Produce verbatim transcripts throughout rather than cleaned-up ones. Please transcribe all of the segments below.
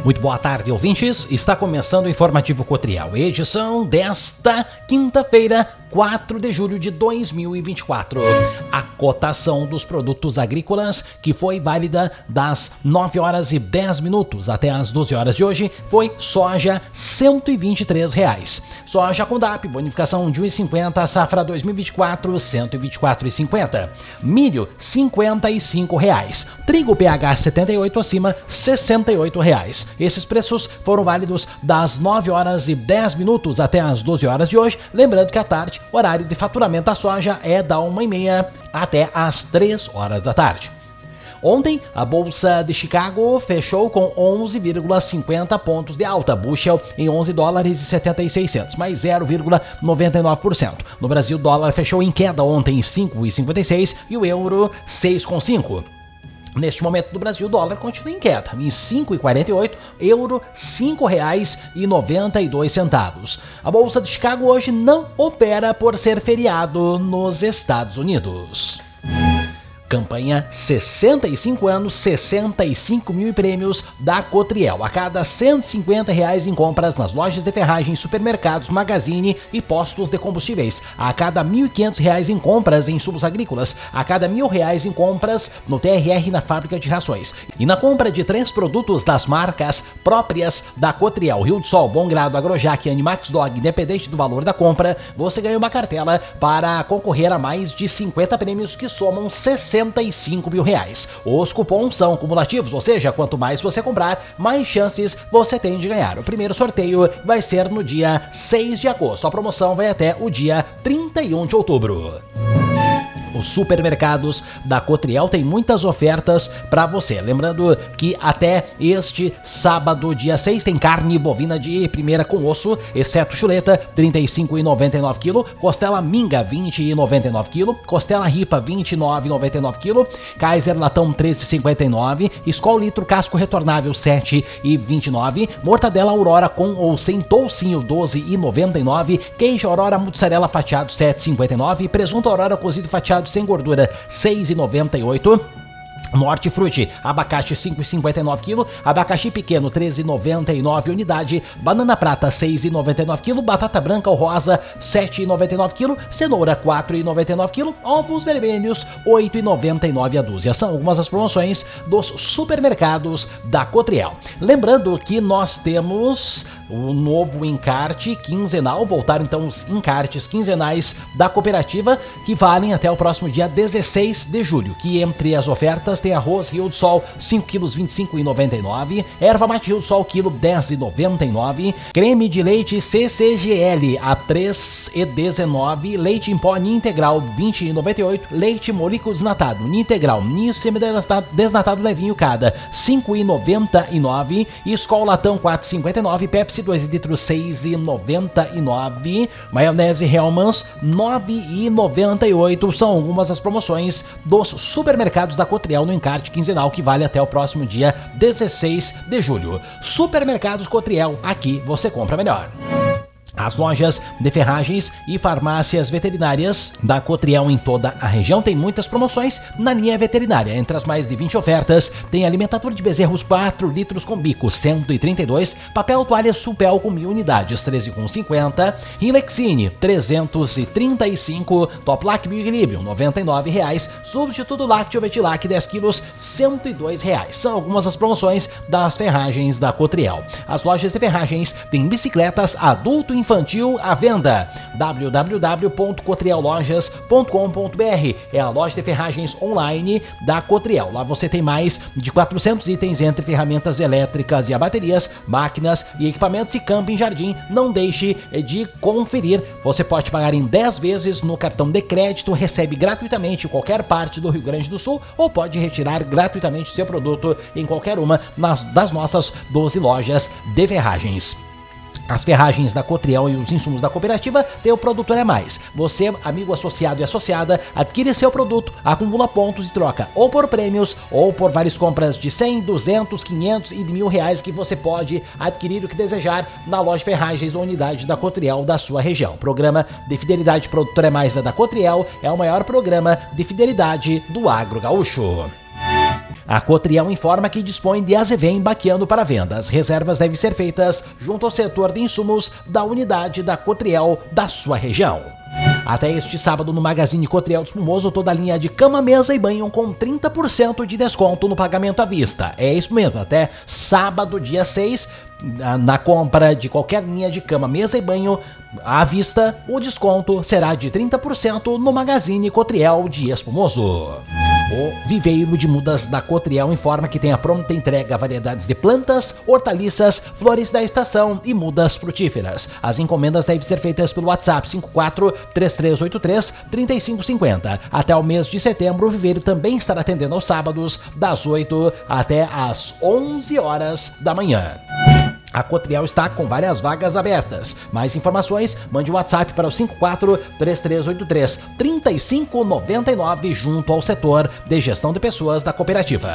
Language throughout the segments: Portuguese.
Muito boa tarde, ouvintes. Está começando o Informativo Cotriel, edição desta quinta-feira, quatro de julho de dois mil e vinte e quatro. A cotação dos produtos agrícolas, que foi válida das nove horas e dez minutos até as doze horas de hoje, foi soja cento e vinte e três reais. Soja com D A P, bonificação de um real e cinquenta, safra dois mil e vinte e quatro, cento e vinte e quatro reais e cinquenta. Milho, cinquenta e cinco reais. Trigo P H setenta e oito acima, sessenta e oito reais. Esses preços foram válidos das nove horas e dez minutos até as doze horas de hoje. Lembrando que à tarde, horário de faturamento da soja é da uma e meia até as três horas da tarde. Ontem, a Bolsa de Chicago fechou com onze vírgula cinquenta pontos de alta, bushel em onze dólares e setenta e seis centavos, mais zero vírgula noventa e nove por cento. No Brasil, o dólar fechou em queda ontem em cinco vírgula cinquenta e seis e o euro seis vírgula cinco. Neste momento do Brasil, o dólar continua em queda, em cinco vírgula quarenta e oito, euro cinco reais e noventa e dois centavos. A Bolsa de Chicago hoje não opera por ser feriado nos Estados Unidos. Campanha sessenta e cinco anos, sessenta e cinco mil prêmios da Cotriel. A cada cento e cinquenta reais em compras nas lojas de ferragens, supermercados, magazine e postos de combustíveis. A cada mil e quinhentos reais em compras em insumos agrícolas. A cada mil reais em compras no T R R na fábrica de rações. E na compra de três produtos das marcas próprias da Cotriel, Rio do Sol, Bom Grado, Agrojac e Animax Dog, independente do valor da compra, você ganha uma cartela para concorrer a mais de cinquenta prêmios que somam sessenta e cinco mil reais. Os cupons são cumulativos, ou seja, quanto mais você comprar, mais chances você tem de ganhar. O primeiro sorteio vai ser no dia seis de agosto. A promoção vai até o dia trinta e um de outubro. Os supermercados da Cotriel têm muitas ofertas para você. Lembrando que até este sábado, dia seis, tem carne bovina de primeira com osso, exceto chuleta, trinta e cinco reais e noventa e nove quilo, costela minga, vinte reais e noventa e nove quilo, costela ripa, vinte e nove reais e noventa e nove quilo, Kaiser latão, treze reais e cinquenta e nove, Skol litro casco retornável, sete reais e vinte e nove, mortadela Aurora com ou sem toucinho, doze reais e noventa e nove, queijo Aurora mussarela fatiado, sete reais e cinquenta e nove, presunto Aurora cozido fatiado sem gordura, seis reais e noventa e oito. Hortifruti, abacate cinco reais e cinquenta e nove quilo, abacaxi pequeno treze reais e noventa e nove unidade, banana prata seis reais e noventa e nove quilo, batata branca ou rosa sete reais e noventa e nove quilo, cenoura quatro reais e noventa e nove quilo, ovos vermelhos oito reais e noventa e nove a dúzia. São algumas das promoções dos supermercados da Cotriel. Lembrando que nós temos o novo encarte quinzenal, voltaram então os encartes quinzenais da cooperativa que valem até o próximo dia dezesseis de julho, que entre as ofertas tem arroz Rio do Sol cinco quilos vinte e cinco reais e noventa e nove, erva mate Rio do Sol quilo dez reais e noventa e nove, creme de leite C C G L a três reais e dezenove, leite em pó Ninho integral vinte reais e noventa e oito, leite molico desnatado Ninho integral, Ninho semidesnatado desnatado levinho cada cinco reais e noventa e nove, Skol latão quatro reais e cinquenta e nove, Pepsi dois litros seis reais e noventa e nove, maionese Hellmann's nove reais e noventa e oito. São algumas das promoções dos supermercados da Cotriel no encarte quinzenal que vale até o próximo dia dezesseis de julho. Supermercados Cotriel, aqui você compra melhor. As lojas de ferragens e farmácias veterinárias da Cotriel em toda a região têm muitas promoções na linha veterinária. Entre as mais de vinte ofertas, tem alimentador de bezerros quatro litros com bico, cento e trinta e dois, papel toalha Supel com mil unidades, treze reais e cinquenta, Rilexine, trezentos e trinta e cinco, Toplac Bioequilibrium, noventa e nove reais, substituto lácteo Vetilac dez quilos, cento e dois reais. São algumas das promoções das ferragens da Cotriel. As lojas de ferragens têm bicicletas adulto e infantil à venda. w w w ponto cotriel lojas ponto com ponto b r é a loja de ferragens online da Cotriel. Lá você tem mais de quatrocentos itens entre ferramentas elétricas e a baterias, máquinas e equipamentos e camping jardim. Não deixe de conferir. Você pode pagar em dez vezes no cartão de crédito, recebe gratuitamente em qualquer parte do Rio Grande do Sul ou pode retirar gratuitamente seu produto em qualquer uma das nossas doze lojas de ferragens. As ferragens da Cotriel e os insumos da cooperativa tem o Produtor é Mais. Você, amigo associado e associada, adquire seu produto, acumula pontos e troca ou por prêmios ou por várias compras de cem, duzentos, quinhentos e de mil reais que você pode adquirir o que desejar na loja Ferragens ou unidade da Cotriel da sua região. O programa de fidelidade Produtor é Mais da Cotriel é o maior programa de fidelidade do agro gaúcho. A Cotriel informa que dispõe de Azevém baqueando para venda. As reservas devem ser feitas junto ao setor de insumos da unidade da Cotriel da sua região. Até este sábado no Magazine Cotriel do Espumoso, toda a linha de cama, mesa e banho com trinta por cento de desconto no pagamento à vista. É isso mesmo, até sábado, dia seis, na compra de qualquer linha de cama, mesa e banho à vista, o desconto será de trinta por cento no Magazine Cotriel de Espumoso. O Viveiro de Mudas da Cotriel informa que tem a pronta entrega variedades de plantas, hortaliças, flores da estação e mudas frutíferas. As encomendas devem ser feitas pelo WhatsApp cinco quatro três três oito três três cinco cinco zero. Até o mês de setembro, o Viveiro também estará atendendo aos sábados, das oito até às onze horas da manhã. A Cotriel está com várias vagas abertas. Mais informações, mande um WhatsApp para o cinco quatro três três oito três três cinco nove nove junto ao setor de gestão de pessoas da cooperativa.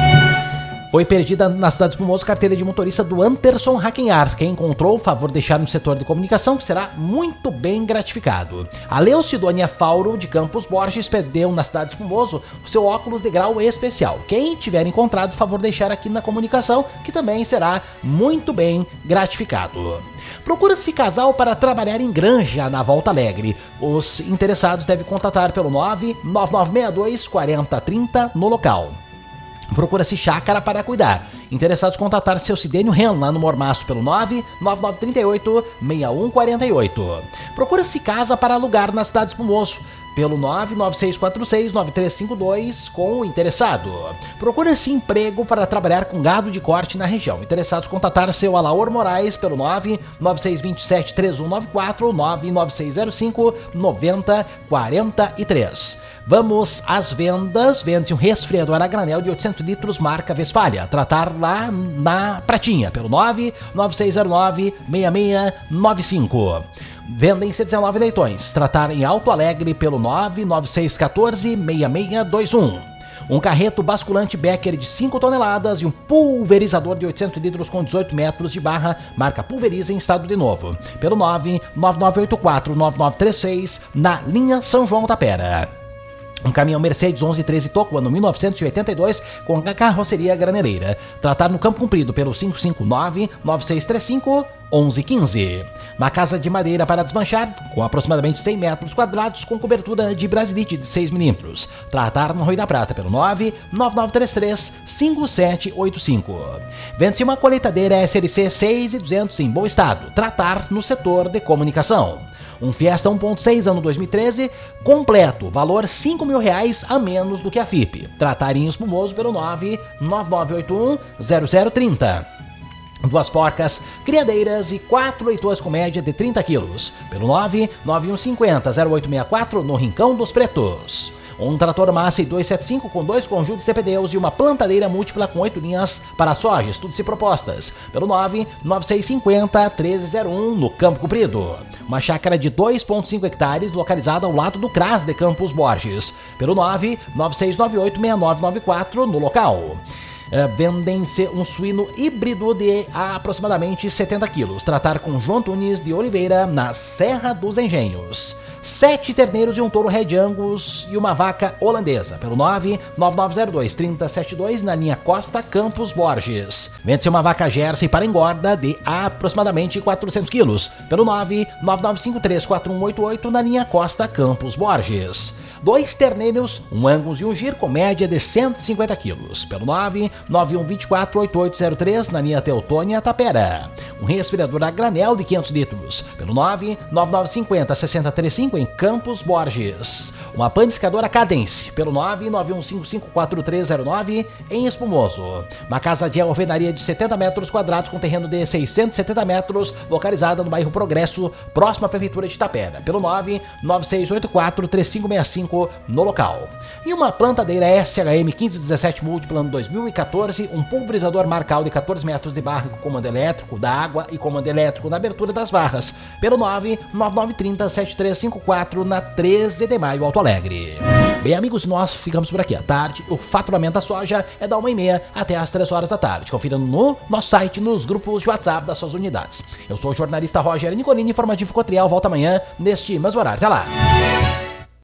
Foi perdida na cidade de Espumoso carteira de motorista do Anderson Hackenhar. Quem encontrou, favor deixar no setor de comunicação, que será muito bem gratificado. A Leocidônia Fauro, de Campos Borges, perdeu na cidade de Espumoso o seu óculos de grau especial. Quem tiver encontrado, favor deixar aqui na comunicação, que também será muito bem gratificado. Procura-se casal para trabalhar em granja na Volta Alegre. Os interessados devem contatar pelo nove nove nove seis dois quatro zero três zero no local. Procura-se chácara para cuidar. Interessados contatar seu Sidênio Ren lá no Mormaço pelo nove nove nove três oito seis um quatro oito. Procura-se casa para alugar na cidade de Espumoso pelo nove nove seis quatro seis nove três cinco dois com o interessado. Procura-se emprego para trabalhar com gado de corte na região. Interessados contatar seu Alaor Moraes pelo nove nove seis dois sete três um nove quatro nove nove seis zero cinco nove zero quatro três. Vamos às vendas. Vende-se um resfriador a granel de oitocentos litros marca Westfalia. Tratar lá na Pratinha pelo nove nove seis zero nove seis seis nove cinco. Vendem-se dezenove leitões. Tratar em Alto Alegre pelo nove nove seis um quatro seis seis dois um. Um carreto basculante Becker de cinco toneladas e um pulverizador de oitocentos litros com dezoito metros de barra, marca Pulveriza em estado de novo. Pelo nove nove nove oito quatro nove nove três seis na linha São João Tapera. Um caminhão Mercedes onze treze Toco, ano mil novecentos e oitenta e dois, com a carroceria graneleira. Tratar no Campo Comprido pelo cinco cinco nove nove seis três cinco um um um cinco. Uma casa de madeira para desmanchar, com aproximadamente cem metros quadrados, com cobertura de brasilite de seis milímetros. Tratar no Rio da Prata pelo nove nove nove três três cinco sete oito cinco. Vende-se uma colheitadeira S L C seis mil e duzentos em bom estado. Tratar no setor de comunicação. Um Fiesta um ponto seis ano dois mil e treze, completo, valor cinco mil reais a menos do que a F I P. Tratar em Espumoso pelo nove nove nove oito um zero zero três zero. Duas porcas, criadeiras e quatro leitões com média de trinta quilos. Pelo nove nove um cinco zero zero oito seis quatro no Rincão dos Pretos. Um trator Massey duzentos e setenta e cinco com dois conjuntos de pneus e uma plantadeira múltipla com oito linhas para soja, estudos e propostas. Pelo nove nove seis cinco zero um três zero um no Campo Comprido. Uma chácara de dois vírgula cinco hectares localizada ao lado do C R A S de Campos Borges. Pelo nove nove seis nove oito seis nove nove quatro no local. Uh, Vendem-se um suíno híbrido de aproximadamente setenta quilos. Tratar com João Tunes de Oliveira, na Serra dos Engenhos. Sete terneiros e um touro Red Angus e uma vaca holandesa. Pelo nove nove nove zero dois três zero sete dois na linha Costa Campos Borges. Vende-se uma vaca Jersey para engorda de aproximadamente quatrocentos quilos. Pelo nove nove nove cinco três quatro um oito oito na linha Costa Campos Borges. Dois terneiros, um Angus e um Gir com média de cento e cinquenta quilos. Pelo nove nove um dois quatro oito oito zero três na linha Teutônia Tapera. Um resfriador a granel de quinhentos litros. Pelo nove nove nove cinco zero seis zero três cinco em Campos Borges. Uma panificadora Cadence. Pelo nove nove um cinco cinco quatro três zero nove em Espumoso. Uma casa de alvenaria de setenta metros quadrados com terreno de seiscentos e setenta metros, localizada no bairro Progresso, próximo à Prefeitura de Tapera. Pelo nove nove seis oito quatro três cinco seis cinco no local. E uma plantadeira S H M quinze dezessete múltipla ano dois mil e quatorze, um pulverizador marcal de quatorze metros de barra com comando elétrico da água e comando elétrico na abertura das barras. Pelo nove nove nove três zero sete três cinco quatro na treze de maio, Alto Alegre. Bem, amigos, nós ficamos por aqui à tarde. O faturamento da soja é da uma e meia até às três horas da tarde. Confira no nosso site, nos grupos de WhatsApp das suas unidades. Eu sou o jornalista Roger Nicolini, informativo Cotriel. Volta amanhã neste mesmo horário. Até lá!